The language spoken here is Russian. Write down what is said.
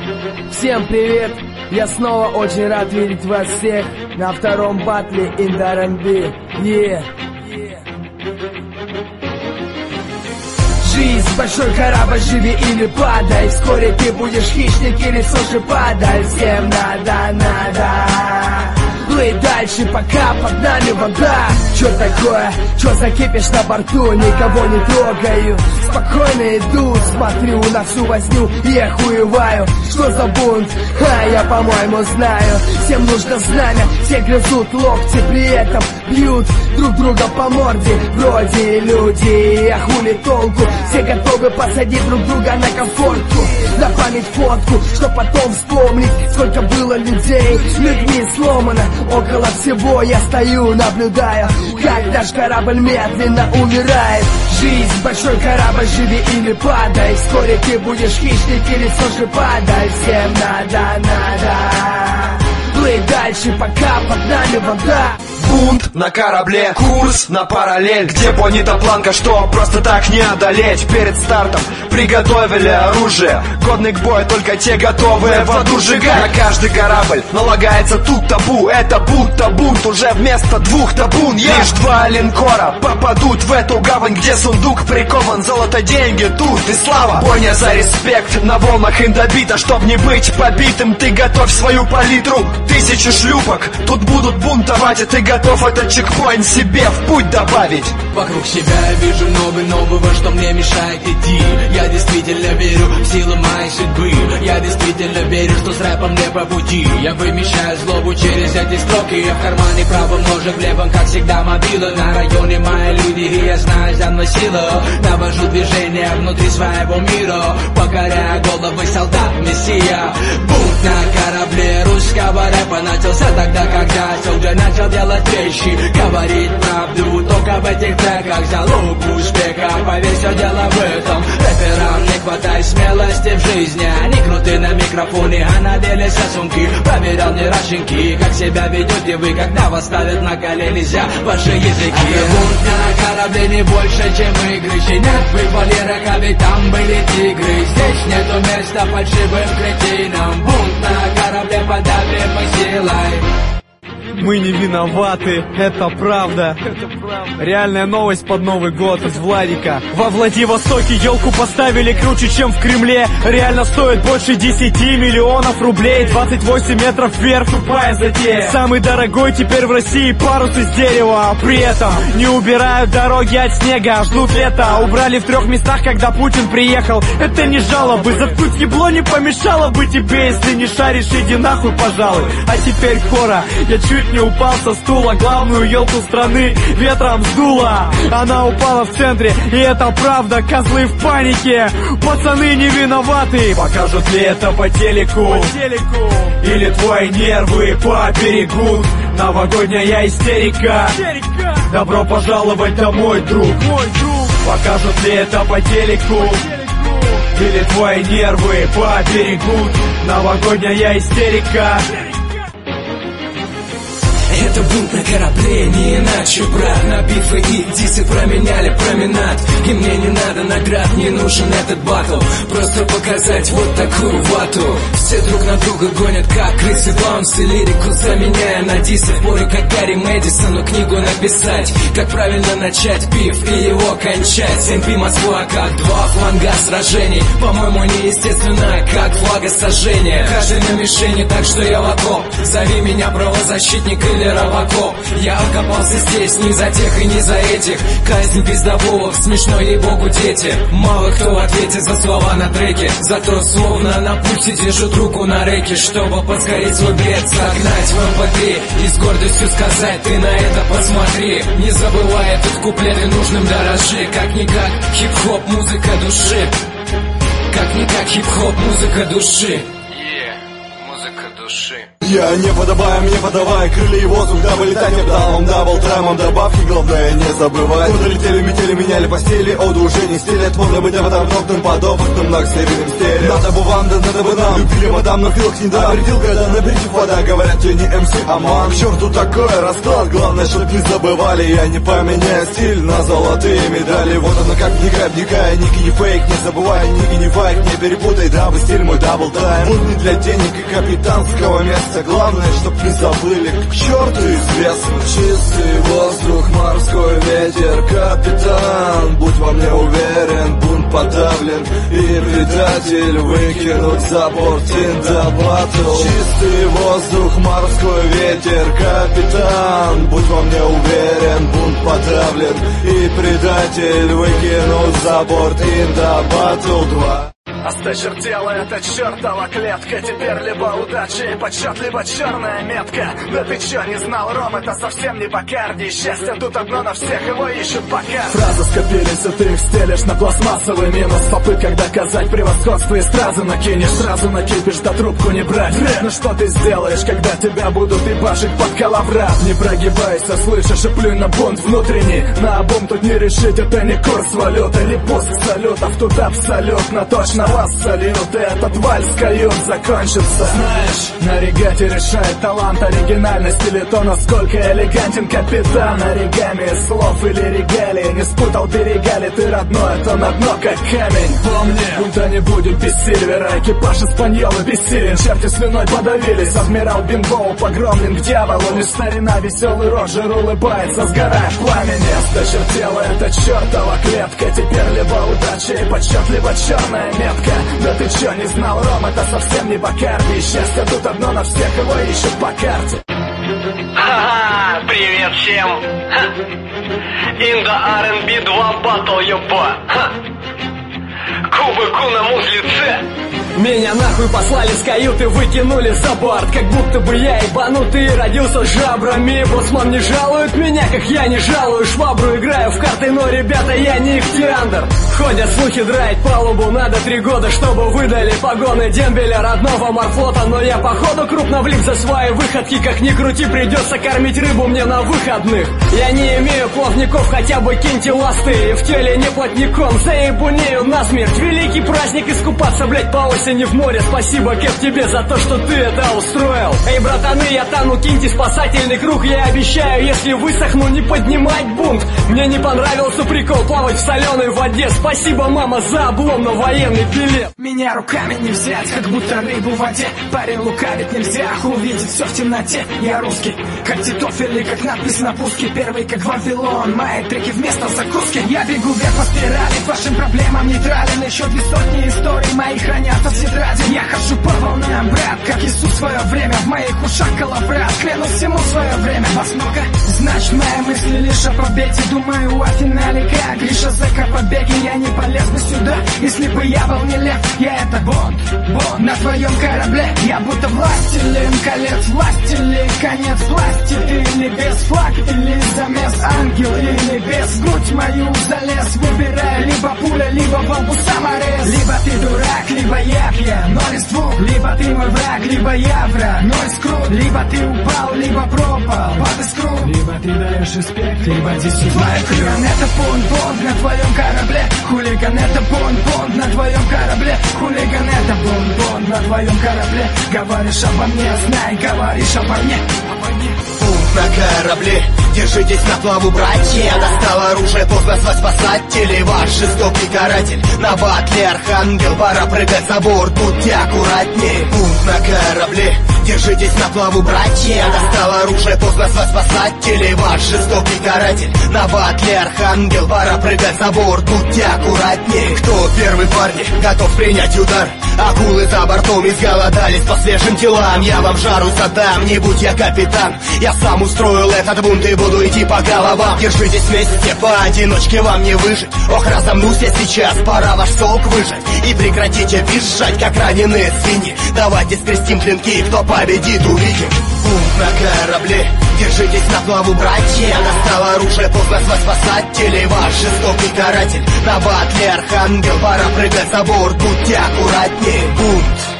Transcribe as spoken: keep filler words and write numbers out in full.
Всем привет! Я снова очень рад видеть вас всех на втором батле Инд ар энд би. Yeah. Жизнь большой корабль, живи или падай. Вскоре ты будешь хищник или суши падай. Всем надо, надо плыть дальше, пока под нами вода. Чё такое? Чё закипишь на борту? Никого не трогаю, спокойно иду, смотрю на всю возню и охуеваю. Что за бунт? А я, по-моему, знаю. Всем нужно знамя, все грызут локти, при этом бьют друг друга по морде. Вроде люди, а хули толку? Все готовы посадить друг друга на комфортку, на память фотку, чтоб потом вспомнить, сколько было людей, людьми сломано. Около всего я стою, наблюдаю, как наш корабль медленно умирает. Жизнь большой корабль, живи или падай. Вскоре ты будешь хищник или суши падай. Всем надо, надо плыть дальше, пока под нами вода. Бунт на корабле, курс на параллель, где планета планка, что просто так не одолеть. Перед стартом приготовили оружие, годный к бою только те готовые в аду сжигать. На каждый корабль налагается тут табу, это будто бунт уже вместо двух табун. Yeah. Лишь два линкора попадут в эту гавань, где сундук прикован, золото, деньги тут и слава. Бойня за респект на волнах индобита, чтоб не быть побитым, ты готовь свою палитру. Тысячи шлюпок тут будут бунтовать, и ты готов этот чекпоинт себе в путь добавить. Вокруг себя я вижу много нового, что мне мешает идти. Я действительно верю в силу моей судьбы. Я действительно верю, что с рэпом не по пути. Я вымещаю злобу через эти строки. Я в кармане правым, ножик в левом, как всегда мобила. На районе мои люди, и я знаю за мной силу. Навожу движение внутри своего мира, покоряя головы солдат мессия. Бунт на корабле русского рэпа начался тогда, когда я уже начал делать вещи, говорить правду только в этих треках. Залог успеха, поверь, все дело в этом. Рэперам не хватает смелости в жизни. Они круты на микрофоне, а на деле сосунки. Проверял не рашеньки, как себя ведете вы, когда вас ставят на колени за ваши языки. А бунт на корабле не больше, чем игры. Щенят вы валерок, а ведь там были тигры. Здесь нету места фальшивым кретинам. Бунт на корабле подавимой силой. Мы не виноваты, это правда. Это правда. Реальная новость под Новый год из Владика. Во Владивостоке елку поставили круче, чем в Кремле. Реально стоит больше десяти миллионов рублей. Двадцать восемь метров вверх, тупая затея. Самый дорогой теперь в России парус из дерева. При этом не убирают дороги от снега, ждут лета. Убрали в трех местах, когда Путин приехал. Это не жалобы, заткнуть ебло не помешало бы тебе. Если не шаришь, иди нахуй, пожалуй. А теперь хора, я чуть не упал со стула. Главную елку страны ветром сдуло. Она упала в центре, и это правда. Козлы в панике, пацаны не виноваты. Покажут ли это по телеку, по телеку? Или твои нервы поберегут? Новогодняя истерика. истерика. Добро пожаловать домой, друг. Мой друг. Покажут ли это по телеку, по телеку? Или твои нервы поберегут? Новогодняя истерика. Это бунт на корабле, не иначе, брат. На битвы и дисы променяли променад. И мне не надо наград, не нужен этот батл. Просто показать вот такую вату. Все друг на друга гонят, как крысы, баунсы. Лирику заменяя на дисы. В море, как Гарри Мэдисону книгу написать. Как правильно начать биф и его кончать. эм пи Москва, как два фланга сражений. По-моему, неестественно, как флагосожжение. Каждый на мишени, так что я в окоп. Зови меня правозащитник или робокоп. Я окопался здесь не за тех и не за этих. Казнь пиздоболов, смешно ей-богу дети. Мало кто в ответе за слова на треке. Зато словно на пульсе держат руку на реке, чтобы подскорить свой бред, согнать в эм пэ три и с гордостью сказать: ты на это посмотри. Не забывай этот куплет и нужным дорожи. Как-никак хип-хоп, музыка души. Как-никак хип-хоп, музыка души. Yeah, музыка души. Я не подобаю, мне подавай крылья и воздух, дабы летать не вдалом, дабл таймом добавки, главное не забывай. Годы летели, метели, меняли постели, оду уже не стелят, можно быть аватарным, подопытным, многосерийным стилем. Надо бы вам, да надо бы нам, любили мадам, но филх не дам. Опередил города, напередив вода, говорят, я не эм си, а ман. К черту такой расклад, главное, чтоб не забывали, я не поменяю стиль на золотые медали. Вот оно как вникай, вникай, ники не фейк, не забывай, ники не файк, не перепутай, дабы стиль мой дабл тайм. Путь не для денег и капитанского места, главное, чтоб не забыли, к черту известно. Чистый воздух, морской ветер, капитан, будь во мне уверен, бунт подавлен, и предатель выкинут за борт in the battle. Чистый воздух, морской ветер, капитан, будь во мне уверен, бунт подавлен, и предатель выкинут за борт in the battle. Два. Осточертела эта чертова клетка. Теперь либо удача и почет, либо черная метка. Да ты чё, не знал, Ром, это совсем не Бакарди. Счастье тут одно на всех, его ищут пока. Фразы скопились, и ты их стелишь на пластмассовый минус. В попытках доказать превосходство и сразу накинешь. Сразу накипишь, да трубку не брать. Ну что ты сделаешь, когда тебя будут ебашить под коловрат? Не прогибайся, слышишь, и плюнь на бунт внутренний. Наобум тут не решить, это не курс валюты, или пуск салютов. Тут абсолютно точно вас салют, и этот вальс кают закончится. Знаешь, на регате решает талант, оригинальность или то, насколько элегантен капитан. Оригами из слов или регалий, не спутал берега ли ты, родной, то на дно как камень. Помни, бунта не будет без Сильвера, экипаж испаньолы бессилен, черти слюной подавились. Адмирал Бинбоу погромлен к дьяволу, лишь старина веселый Роджер улыбается, сгорая в пламени. Осточертела эта чертова клетка. Теперь либо удача и почет, либо черная метка. Да ты чё, не знал, Ром, это совсем не Бакарди. Счастье тут одно на всех, его ищут по карте. Ха-ха, привет всем. Инда ар энд би два батл, ёба. Кубы на муз-лице. Меня нахуй послали с каюты, выкинули за борт. Как будто бы я ебанутый, родился с жабрами. Боцман не жалует меня, как я не жалую швабру. Играю в карты, но, ребята, я не ихтиандр. Ходят слухи, драить палубу надо три года, чтобы выдали погоны дембеля родного морфлота. Но я походу крупно влип за свои выходки. Как ни крути, придется кормить рыбу мне на выходных. Я не имею плавников, хотя бы киньте ласты. И в теле не плотником, заебунею насмерть. Великий праздник искупаться, блять, по осени в море. Спасибо, Кэп, тебе за то, что ты это устроил. Эй, братаны, я тану, киньте спасательный круг. Я обещаю, если высохну, не поднимать бунт. Мне не понравился прикол плавать в соленой воде. Спасибо, мама, за облом на военный билет. Меня руками не взять, как будто рыбу в воде. Парень лукавить нельзя, увидеть все в темноте. Я русский, как Титов или как надпись на пуске. Первый, как Вавилон, мои треки вместо закуски. Я бегу вверх по спирали, к вашим проблемам нейтрален. Еще две сотни историй моих хранятся в тетради. Я хожу по волнам, брат, как Иисус в свое время. В моих ушах коловрат, клянусь всему свое время. Вас много, значит мои мысли лишь о победе. Думаю о финале, как Гриша Зэка побеги. Я не полез бы сюда, если бы я был не лев. Я это Бонд, Бонд на твоем корабле. Я будто властелин колец, властелин конец власти. Или без флаг, или замес ангел, или без грудь мою залез. Выбирай, либо пуля, либо в лбу саморез. Либо ты дурак, либо я пьян, ноль из двух. Либо ты мой враг, либо я враг, ноль из круг. Либо ты упал, либо пропал, под искру. Либо ты даешь респект, либо десять твой крюк. Это бунт-бонд на твоем корабле. Хулиган, это бунт-бонд на твоем корабле. Хулиган, это бунт-бонд на твоем корабле. Говоришь обо мне, знай, говоришь обо мне. Бунт на корабле, держитесь на плаву, братья. Достал оружие, поздно вас спасатели. Ваш жестокий каратель на батле архангел. Пора прыгать за борт, будьте аккуратней. Бунт на корабле, держитесь на плаву, братья. Достал оружие, поздно вас спасатели. Ваш жестокий каратель на батле архангел. Пора прыгать за борт, будьте аккуратней. Кто первый, парни, готов принять удар? Акулы за бортом изголодались по свежим телам. Я вам жару задам, не будь я капитан. Я сам устроил этот бунт и буду идти по головам. Держитесь вместе, поодиночке вам не выжить. Ох, разомнусь я сейчас, пора ваш сок выжать. И прекратите визжать, как раненые свиньи. Давайте скрестим клинки, кто победит, увидим. Бунт на корабле, держитесь на плаву, братья. Достал оружие, поздно вас спасатели. Ваш жестокий каратель на батле архангел. Пора прыгать за борт, будьте аккуратнее. Бунт